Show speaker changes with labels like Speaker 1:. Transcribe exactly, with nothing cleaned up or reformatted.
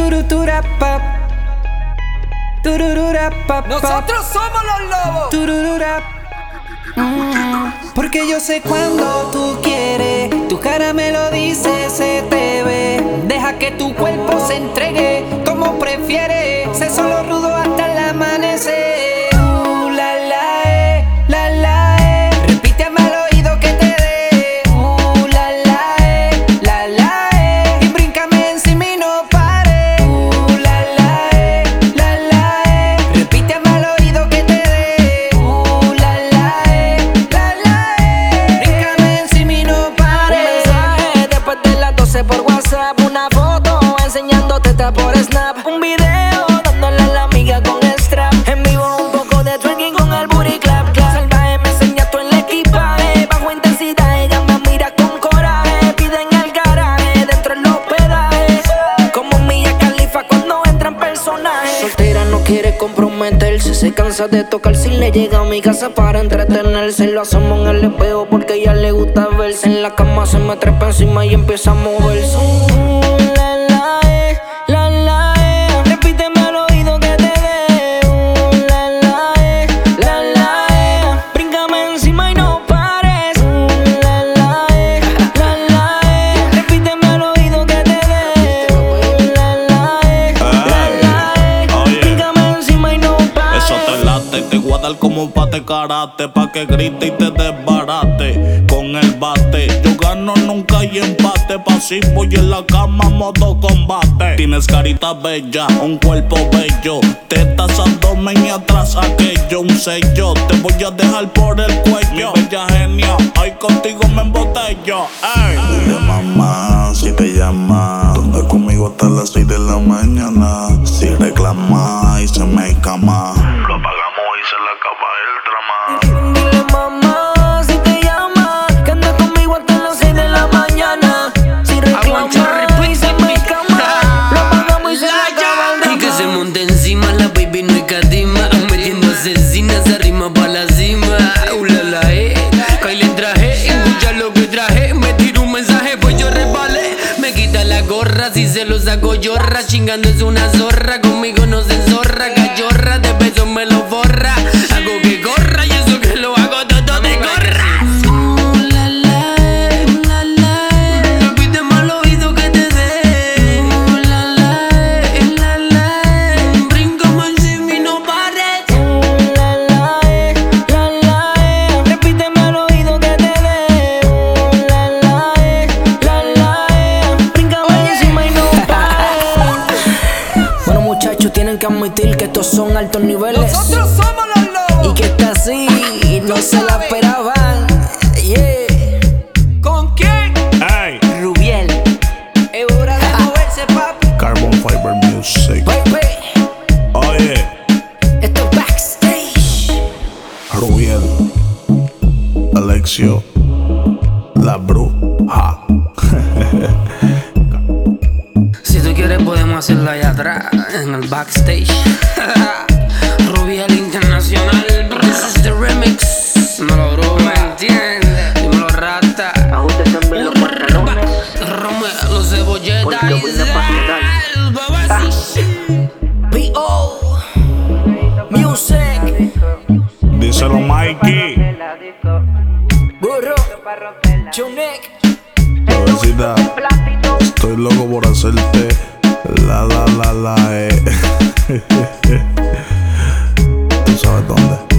Speaker 1: Turuturapap. Turururapap.
Speaker 2: Nosotros somos los lobos.
Speaker 1: Turururap. Mm, porque yo sé cuando tú quieres, tu cara me lo dice, se te ve. Deja que tu cuerpo se entregue como prefieres. Sé solo rudo hasta el amanecer. Uh, la la eh, la la eh. Repíteme al oído que te dé. Uh, la la eh, la la eh. Y bríncame encima y no pares. Uh, la la eh, la la eh. Repíteme al oído que te dé. Uh, la la eh, la la eh. Bríncame encima y no pares.
Speaker 3: Un mensaje después de las doce por WhatsApp. Una foto enseñándote por Snap. Un video dándole a la amiga con el strap. En vivo un poco de twerking con el booty clap clap. Salvaje me enseña todo el equipaje. Bajo intensidad ella me mira con coraje. Pide en el garaje, dentro el hospedaje. Como Mia Khalifa cuando entra en personaje. Soltera no quiere comprometerse. Se cansa de tocar si le llega a mi casa para entretenerse. Lo hacemos en el espejo porque a ella le gusta verse. En la cama se me trepa encima y empieza a moverse.
Speaker 4: Como pate karate, pa' que grite y te desbarate con el bate. Yo gano nunca hay empate, pasivo y en la cama modo combate. Tienes carita bella, un cuerpo bello, tetas, abdomen y atrás aquello, un sello. Te voy a dejar por el cuello, mi bella genia, ay contigo me embotello. Ey.
Speaker 5: Dile mamá si te llama, donde conmigo hasta las seis de la mañana. Si reclama y se me escama, lo apagamos y se le acaba el drama.
Speaker 3: Dile mamá si te llama, que anda conmigo hasta las seis de la mañana. Si reclama y se me escama, lo apagamos y se le acaba el drama.
Speaker 6: Y que se monte encima, la baby no hay catima. Metiendo asesinas arrima pa' la cima. Uh, la la eh, Kyle en traje, escucha lo que traje. Me tiro un mensaje, pues yo resbalé. Me quita la gorra, si se lo saco llorra. Chingando es una zorra, conmigo no se enzorra. Cachorra, de besos me lo borra. Hago que corra y eso que lo hago todo de gorra. Uh, la la eh, la la eh. Repíteme al oído que te dé. Uh, la la eh, la la eh. Bríncame encima y no pares.
Speaker 3: Uh, la la eh, la la eh. Repíteme al oído que te dé. Uh, la la eh, la la eh. Bríncame encima y no pares. Bueno muchachos, tienen que admitir que estos son altos niveles.
Speaker 2: Nosotros somos los lobos.
Speaker 3: Y que está así, no se la esperaban. Yeah.
Speaker 2: ¿Con quién?
Speaker 4: Ey.
Speaker 3: Rubiel,
Speaker 1: Es hora de moverse, papi.
Speaker 5: Carbon Fiber Music.
Speaker 3: baby,
Speaker 4: Oye,
Speaker 3: esto es backstage.
Speaker 5: Rubiel, Alexio, La Bruja.
Speaker 6: Si tú quieres podemos hacerlo allá atrás, en el backstage. Rubiel Internacional, this is the remix. Me lo bro, ¿me entiendes? Dímelo rata.
Speaker 3: Ajustes en los pantalones.
Speaker 6: Romeo, cebolletas.
Speaker 3: Porque voy a pasar. B O Music.
Speaker 4: díselo Mikey.
Speaker 3: Burro. Chunek.
Speaker 5: Bebecita, estoy loco por hacerte la la la la eh. ¿Tú sabes dónde?